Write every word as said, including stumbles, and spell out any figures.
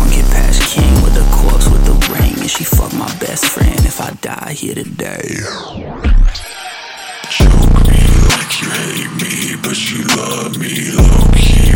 don't get past king with the corpse with the ring. And she fuck my best friend if I die here today. Choke me like you hate me, but you love me low-key.